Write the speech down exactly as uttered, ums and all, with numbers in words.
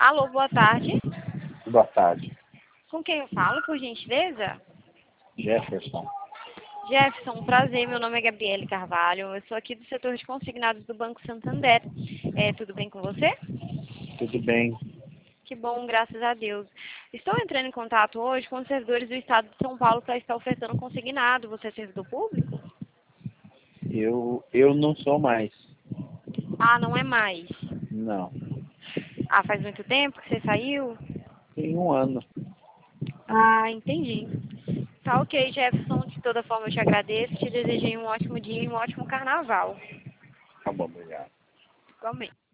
Alô, boa tarde. Boa tarde. Com quem eu falo, por gentileza? Jefferson. Jefferson, um prazer. Meu nome é Gabriele Carvalho. Eu sou aqui do setor de consignados do Banco Santander. É, tudo bem com você? Tudo bem? Que bom, graças a Deus. Estou entrando em contato hoje com os servidores do Estado de São Paulo para estar ofertando consignado. Você é servidor público? Eu, eu não sou mais. Ah, não é mais. Não. Ah, faz muito tempo que você saiu? Tem um ano. Ah, entendi. Tá ok, Jefferson. De toda forma, eu te agradeço. Te desejei um ótimo dia e um ótimo carnaval. Tá bom, obrigado. Igualmente.